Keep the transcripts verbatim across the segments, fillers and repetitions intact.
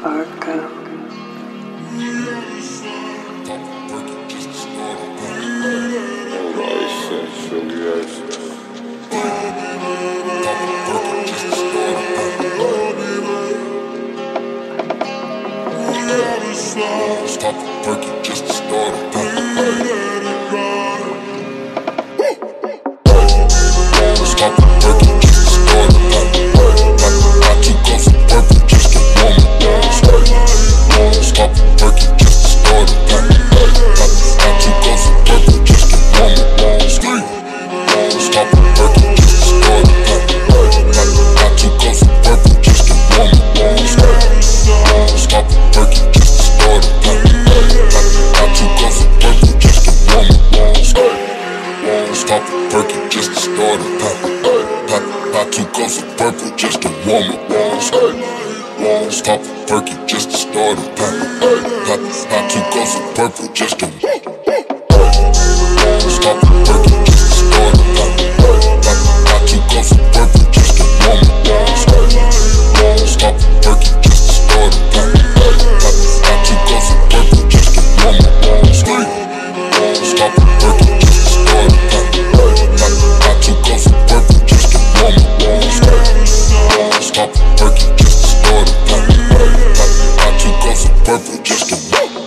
Arco. Stop the perky just to start it. Stop the perky just to start it. Not too close to purple just to warm it. Stop the perky just to start it. Not too close to purple just to warm it. Stop the perky just to start it. Not too close to purple just to warm it. Stop the perky just to start it. Not too close to purple just to warm it. Stop the perky just to start it. Not too close to purple just to warm it. Stop the perky just to start it. Not too close to purple just to stop the perky just to start it. Not too close to purple just to warm it. Stop the perky just to start it. Not too close to purple just to warm it. Stop the perky just to start it. Not too close to purple just to warm it. Stop the perky just to start it. Not too close to purple just to warm it.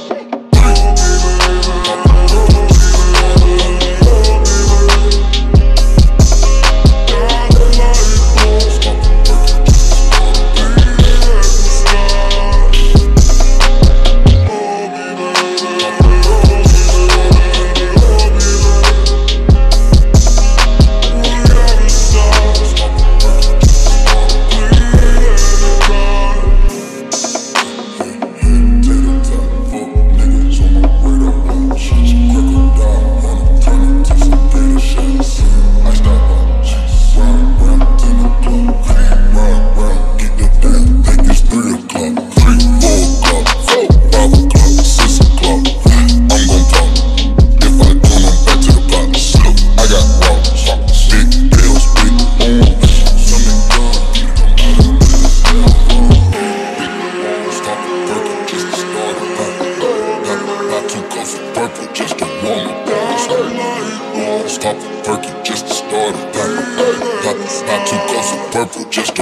Purple just to warm it. Stop the perky just to start it. Not too close to purple just to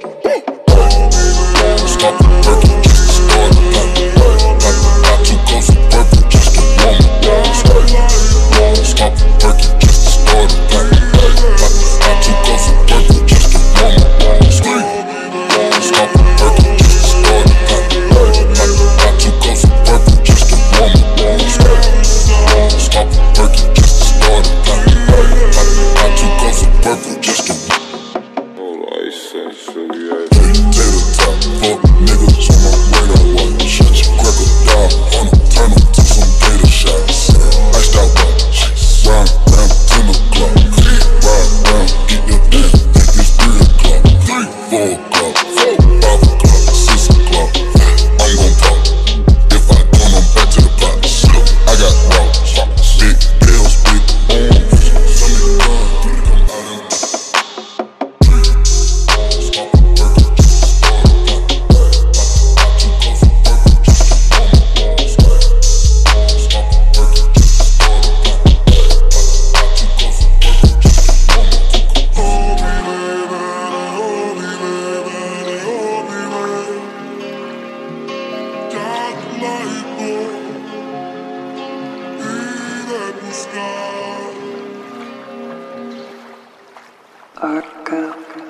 stop the perky just to start it. Not too close to purple just to warm it. Stop the perky just to start it. Not too close to purple just to warm it. Stop the perky just to start it. Not too close to purple just to warm it. Stop the perky just to start it. Not too close to purple just to tater top, fuck niggas on my radar. Watch, shut your crocodile on them, turn them to some gator shots. Iced out watch, round round ten o'clock. Ride round, get your damn, think it's three o'clock, four o'clock, five o'clock, six o'clock. I'm gon' pop. If I don't, I'm back to the pot. I got rocks, big bills, big arms. Some of the come out and stop the perky just to start it. Not too close to purple just to warm it. Stop the perky just to start it. Not too close to purple just to warm Arco.